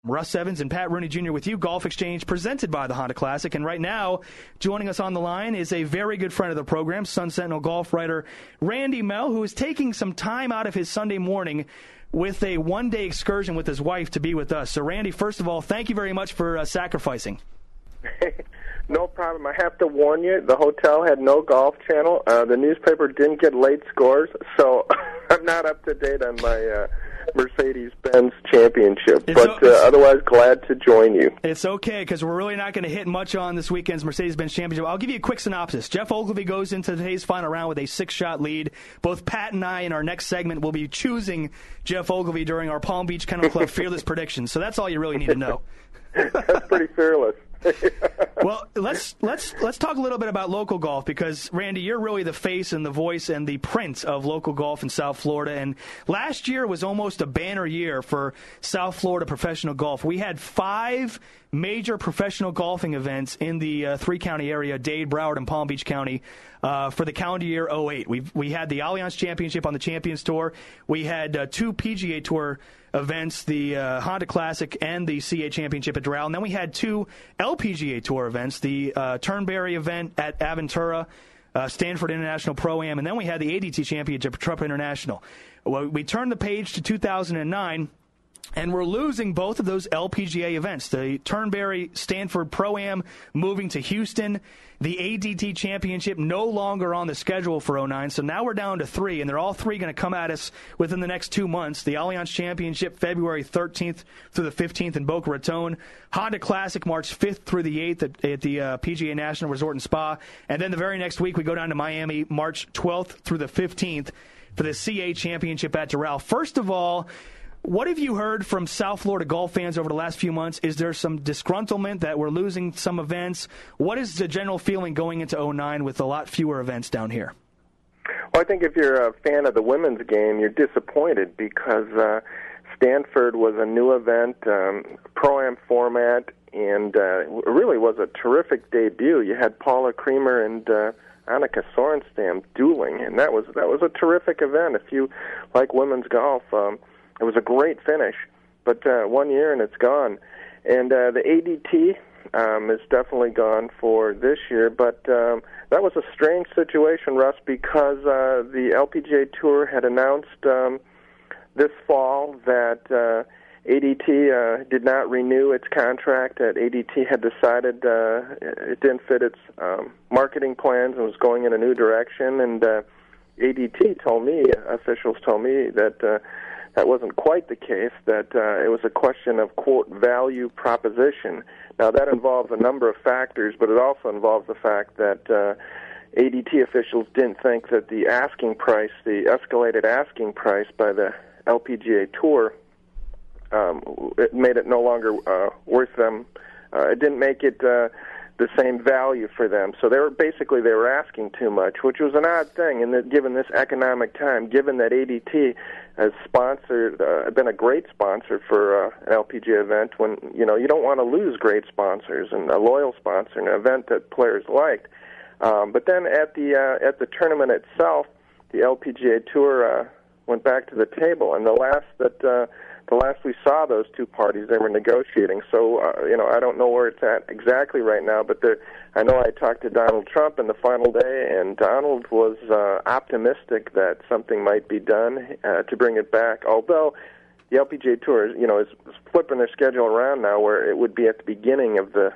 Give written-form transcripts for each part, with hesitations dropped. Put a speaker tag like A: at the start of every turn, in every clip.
A: Russ Evans and Pat Rooney Jr. with you, Golf Exchange presented by the Honda Classic. And right now, joining us on the line is a very good friend of the program, Sun Sentinel golf writer Randy Mell, who is taking some time out of his Sunday morning with a one-day excursion with his wife to be with us. So, Randy, first of all, thank you very much for sacrificing.
B: No problem. I have to warn you, the hotel had no golf channel. The newspaper didn't get late scores, so I'm not up to date on my Mercedes-Benz championship, but otherwise glad to join you.
A: It's okay, because we're really not going to hit much on this weekend's Mercedes-Benz championship. I'll give you a quick synopsis. Jeff Ogilvy goes into today's final round with a 6-shot lead. Both Pat and I, in our next segment, will be choosing Jeff Ogilvy during our Palm Beach Kennel Club Fearless predictions, so that's all you really need to know.
B: That's pretty fearless.
A: Well, let's talk a little bit about local golf, because, Randy, you're really the face and the voice and the print of local golf in South Florida. And last year was almost a banner year for South Florida professional golf. We had 5 major professional golfing events in the 3-county area, Dade, Broward, and Palm Beach County, for the calendar year 08. We had the Allianz Championship on the Champions Tour. We had 2 PGA Tour events, the Honda Classic and the CA Championship at Doral. And then we had 2 LPGA Tour events, the Turnberry event at Aventura, Stanford International Pro-Am, and then we had the ADT Championship at Trump International. Well, we turned the page to 2009, and we're losing both of those LPGA events. The Turnberry Stanford Pro-Am moving to Houston. The ADT Championship no longer on the schedule for 09, so now we're down to 3, and they're all 3 going to come at us within the next 2 months. The Allianz Championship, February 13th through the 15th in Boca Raton. Honda Classic, March 5th through the 8th at the PGA National Resort and Spa. And then the very next week, we go down to Miami, March 12th through the 15th for the CA Championship at Doral. First of all, what have you heard from South Florida golf fans over the last few months? Is there some disgruntlement that we're losing some events? What is the general feeling going into 09 with a lot fewer events down here?
B: Well, I think if you're a fan of the women's game, you're disappointed because Stanford was a new event, Pro-Am format, and it really was a terrific debut. You had Paula Creamer and Annika Sorenstam dueling, and that was a terrific event. If you like women's golf, it was a great finish, but 1 year and it's gone. And the ADT is definitely gone for this year, but that was a strange situation, Russ, because the LPGA Tour had announced this fall that ADT did not renew its contract. That ADT had decided it didn't fit its marketing plans and was going in a new direction. And ADT told me, officials told me that that wasn't quite the case, that it was a question of, quote, value proposition. Now, that involves a number of factors, but it also involves the fact that ADT officials didn't think that the asking price, the escalated asking price by the LPGA Tour, it made it no longer worth them. It didn't make it the same value for them. So they were asking too much, which was an odd thing. And given this economic time, given that ADT has been a great sponsor for an LPGA event, when you don't want to lose great sponsors and a loyal sponsor in an event that players liked. But then at the tournament itself, the LPGA Tour went back to the table, and the last we saw those two parties, they were negotiating. So, I don't know where it's at exactly right now, but I know I talked to Donald Trump in the final day, and Donald was optimistic that something might be done to bring it back, although the LPGA Tour, is flipping their schedule around now where it would be at the beginning of the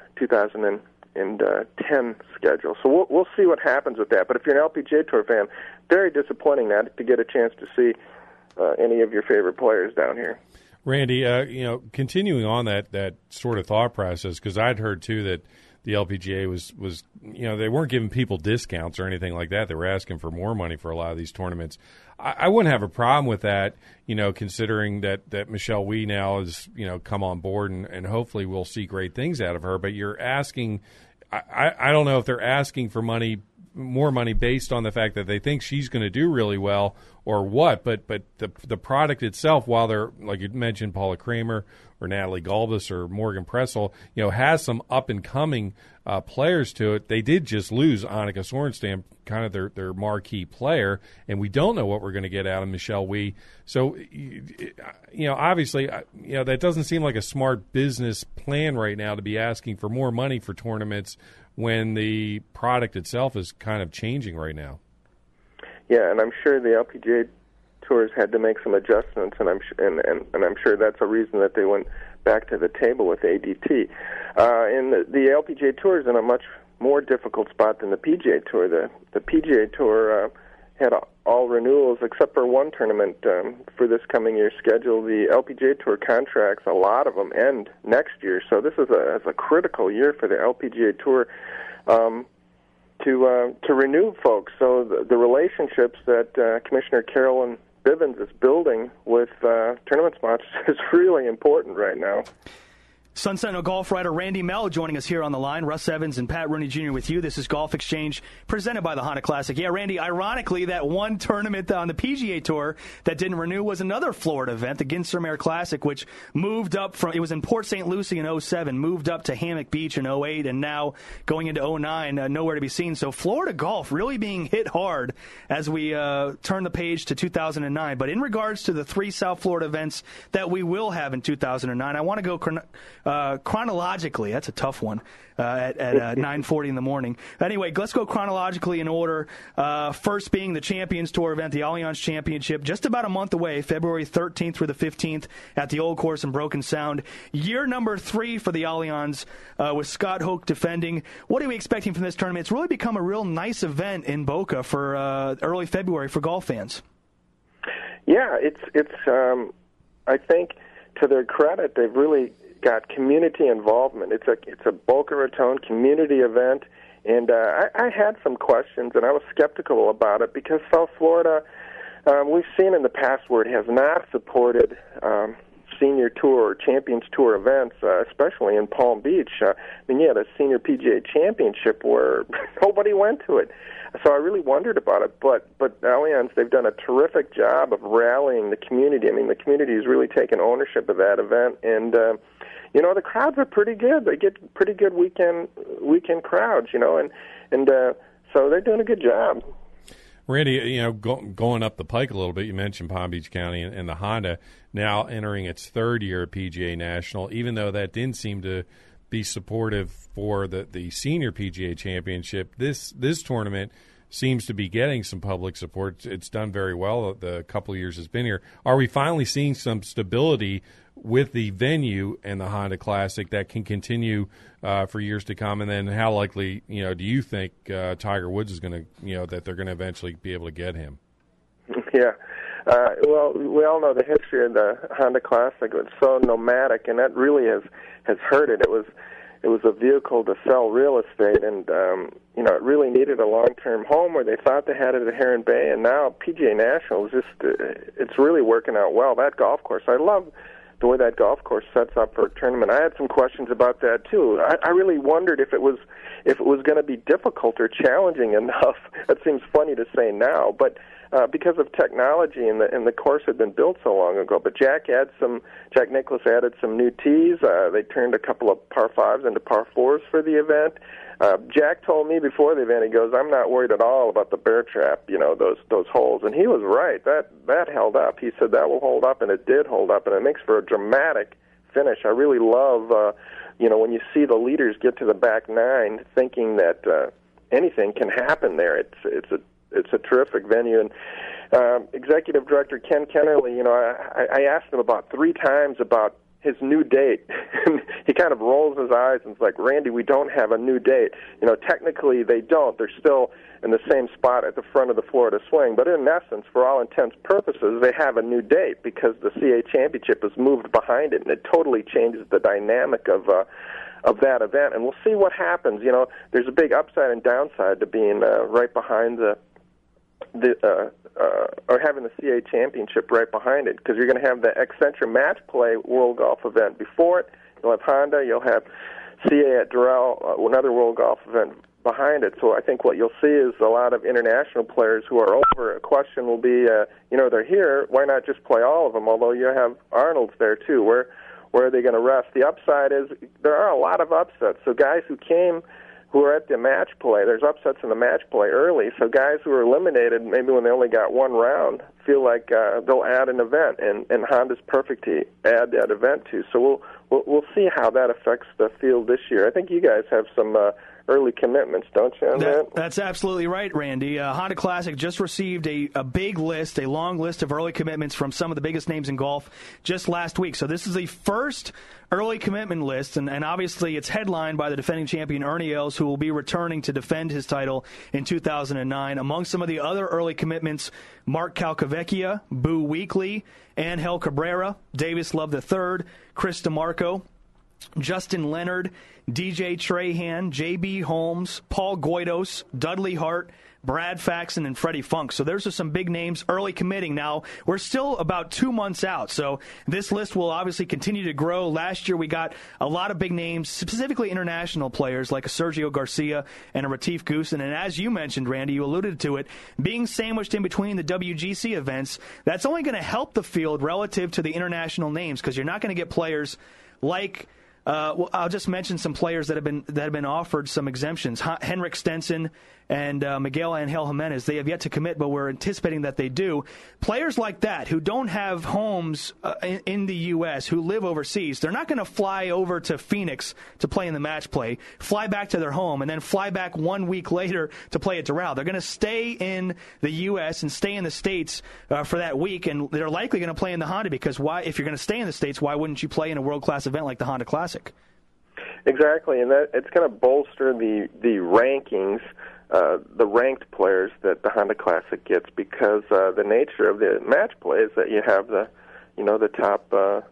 B: 2010 schedule. So we'll see what happens with that. But if you're an LPGA Tour fan, very disappointing not to get a chance to see any of your favorite players down here.
C: Randy, continuing on that sort of thought process, because I'd heard too that the LPGA was they weren't giving people discounts or anything like that. They were asking for more money for a lot of these tournaments. I wouldn't have a problem with that, considering that Michelle Wie now has come on board and hopefully we'll see great things out of her. But you're asking, I don't know if they're asking for money more money based on the fact that they think she's going to do really well or what. But the product itself, while they're, like you mentioned, Paula Kramer or Natalie Galbus or Morgan Pressel, has some up and coming players to it. They did just lose Annika Sorenstam, kind of their marquee player, and we don't know what we're going to get out of Michelle Wie. So, obviously, that doesn't seem like a smart business plan right now to be asking for more money for tournaments when the product itself is kind of changing right now.
B: Yeah, and I'm sure the LPGA tours had to make some adjustments, and I'm sure that's a reason that they went back to the table with ADT. And the LPGA tour is in a much more difficult spot than the PGA Tour. The PGA Tour had all renewals except for one tournament for this coming year's schedule. The LPGA Tour contracts, a lot of them end next year, so this is a critical year for the LPGA Tour to renew folks. So the relationships that Commissioner Carolyn Bivens is building with tournament sponsors is really important right now.
A: Sun Sentinel golf writer Randy Mell joining us here on the line. Russ Evans and Pat Rooney Jr. with you. This is Golf Exchange presented by the Honda Classic. Yeah, Randy, ironically, that one tournament on the PGA Tour that didn't renew was another Florida event, the Ginstermere Classic, which moved up from, it was in Port St. Lucie in 07, moved up to Hammock Beach in 08, and now going into 09, nowhere to be seen. So Florida golf really being hit hard as we turn the page to 2009. But in regards to the three South Florida events that we will have in 2009, I want to go chronologically. That's a tough one at 9:40 in the morning. Anyway, let's go chronologically in order. First being the Champions Tour event, the Allianz Championship, just about a month away, February 13th through the 15th at the Old Course in Broken Sound. Year number 3 for the Allianz with Scott Hoch defending. What are we expecting from this tournament? It's really become a real nice event in Boca for early February for golf fans.
B: Yeah, it's I think to their credit, they've really got community involvement. It's a Boca Raton community event, and I had some questions, and I was skeptical about it because South Florida, we've seen in the past where it has not supported senior tour or Champions Tour events, especially in Palm Beach. You had a senior PGA championship where nobody went to it. So I really wondered about it, but Allianz, they've done a terrific job of rallying the community. I mean, the community has really taken ownership of that event, and the crowds are pretty good. They get pretty good weekend crowds, and so they're doing a good job.
C: Randy, going up the pike a little bit, you mentioned Palm Beach County and the Honda now entering its third year at PGA National, even though that didn't seem to be supportive for the senior PGA Championship. This tournament seems to be getting some public support. It's done very well the couple of years it's been here. Are we finally seeing some stability with the venue and the Honda Classic that can continue for years to come? And then how likely, do you think Tiger Woods is going to, that they're going to eventually be able to get him?
B: Yeah. Well, we all know the history of the Honda Classic. It's so nomadic, and that really has hurt it. It was a vehicle to sell real estate, and it really needed a long-term home where they thought they had it at Heron Bay, and now PGA National is just it's really working out well. That golf course, I love the way that golf course sets up for a tournament. I had some questions about that too. I really wondered if it was going to be difficult or challenging enough. That seems funny to say now, but because of technology and the course had been built so long ago. But Jack Nicklaus added some new tees. They turned a couple of par 5s into par 4s for the event. Jack told me before the event, he goes, I'm not worried at all about the bear trap, those holes. And he was right. That held up. He said that will hold up, and it did hold up, and it makes for a dramatic finish. I really love, when you see the leaders get to the back nine thinking that anything can happen there. It's a terrific venue. And Executive Director Ken Kennerly, I asked him about 3 times about his new date. He kind of rolls his eyes and is like, Randy, we don't have a new date. Technically they don't. They're still in the same spot at the front of the Florida Swing. But in essence, for all intents and purposes, they have a new date because the CA Championship is moved behind it, and it totally changes the dynamic of that event. And we'll see what happens. There's a big upside and downside to being right behind or having the CA Championship right behind it, because you're going to have the Accenture Match Play World Golf event before it. You'll have Honda. You'll have CA at Doral, another World Golf event behind it. So I think what you'll see is a lot of international players who are over. A question will be, they're here. Why not just play all of them? Although you have Arnold's there too. Where are they going to rest? The upside is there are a lot of upsets. So guys who are at the match play, there's upsets in the match play early. So guys who are eliminated, maybe when they only got one round, feel like they'll add an event, and Honda's perfect to add that event to. So we'll see how that affects the field this year. I think you guys have some early commitments, don't you, on that?
A: That's absolutely right, Randy. Honda Classic just received a big list, a long list of early commitments from some of the biggest names in golf just last week. So this is the first early commitment list, and obviously it's headlined by the defending champion Ernie Els, who will be returning to defend his title in 2009. Among some of the other early commitments, Mark Calcavecchia, Boo Weekley, Angel Cabrera, Davis Love III, Chris DeMarco, Justin Leonard, DJ Trahan, J.B. Holmes, Paul Goydos, Dudley Hart, Brad Faxon, and Freddie Funk. So there's just some big names early committing. Now, we're still about 2 months out, so this list will obviously continue to grow. Last year, we got a lot of big names, specifically international players like a Sergio Garcia and a Retief Goosen. And as you mentioned, Randy, you alluded to it, being sandwiched in between the WGC events, that's only going to help the field relative to the international names, because you're not going to get players like... I'll just mention some players that have been offered some exemptions. Henrik Stenson and Miguel Angel Jimenez, they have yet to commit, but we're anticipating that they do. Players like that who don't have homes in the U.S., who live overseas, they're not going to fly over to Phoenix to play in the match play, fly back to their home, and then fly back 1 week later to play at Doral. They're going to stay in the U.S. and stay in the States for that week, and they're likely going to play in the Honda, because if you're going to stay in the States, why wouldn't you play in a world-class event like the Honda Classic?
B: Exactly, and that it's going to bolster the rankings, the ranked players that the Honda Classic gets, because the nature of the match play is that you have the top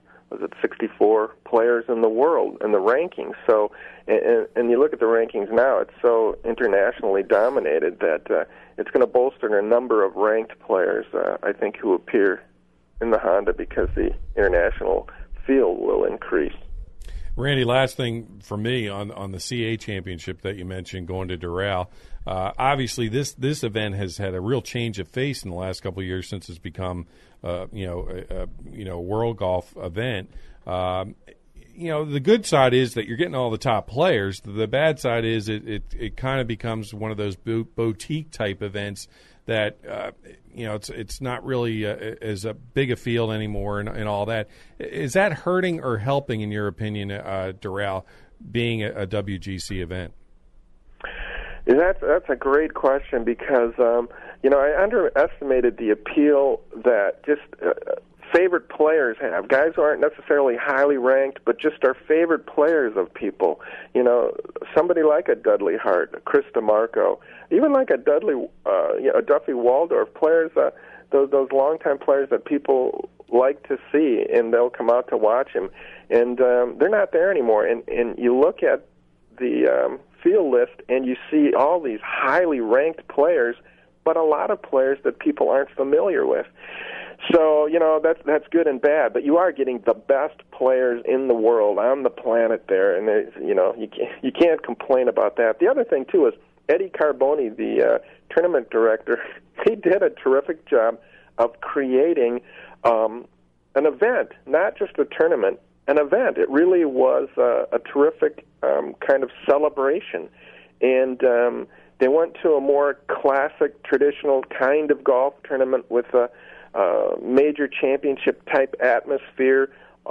B: 64 players in the world in the rankings. So, and you look at the rankings now, it's so internationally dominated that it's going to bolster a number of ranked players, I think, who appear in the Honda, because the international field will increase.
C: Randy, last thing for me on the CA Championship that you mentioned, going to Doral. Obviously, this event has had a real change of face in the last couple of years since it's become a world golf event. The good side is that you're getting all the top players. The bad side is it kind of becomes one of those boutique type events that it's not really as a big a field anymore and all that. Is that hurting or helping, in your opinion, Doral being a WGC event?
B: That's a great question, because I underestimated the appeal that just favorite players have. Guys who aren't necessarily highly ranked, but just are favorite players of people. Somebody like a Dudley Hart, a Chris DeMarco, even like a Duffy Waldorf, players, those longtime players that people like to see, and they'll come out to watch him. And they're not there anymore. And you look at the field list, and you see all these highly ranked players, but a lot of players that people aren't familiar with. So, that's good and bad, but you are getting the best players in the world on the planet there, and you can't complain about that. The other thing, too, is Eddie Carboni, the tournament director, he did a terrific job of creating an event, not just a tournament, an event. It really was a terrific kind of celebration, and they went to a more classic, traditional kind of golf tournament with a major championship-type atmosphere.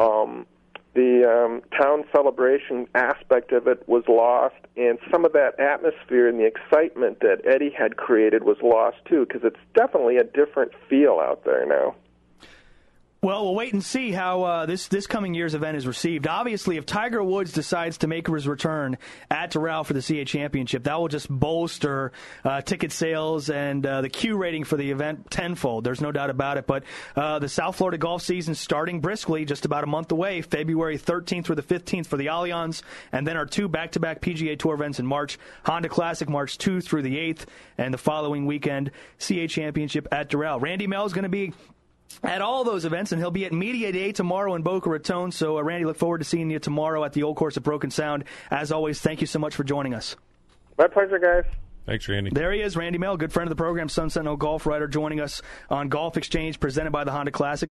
B: The town celebration aspect of it was lost, and some of that atmosphere and the excitement that Eddie had created was lost, too, because it's definitely a different feel out there now.
A: Well, we'll wait and see how this coming year's event is received. Obviously, if Tiger Woods decides to make his return at Doral for the CA Championship, that will just bolster ticket sales and the Q rating for the event tenfold. There's no doubt about it. But the South Florida golf season starting briskly, just about a month away, February 13th through the 15th for the Allianz, and then our 2 back-to-back PGA Tour events in March. Honda Classic March 2 through the 8th, and the following weekend, CA Championship at Doral. Randy Mel is going to be at all those events, and he'll be at Media Day tomorrow in Boca Raton. So, Randy, look forward to seeing you tomorrow at the Old Course at Broken Sound. As always, thank you so much for joining us.
B: My pleasure, guys.
C: Thanks, Randy.
A: There he is, Randy Mel, good friend of the program, Sun Sentinel golf writer, joining us on Golf Exchange, presented by the Honda Classic.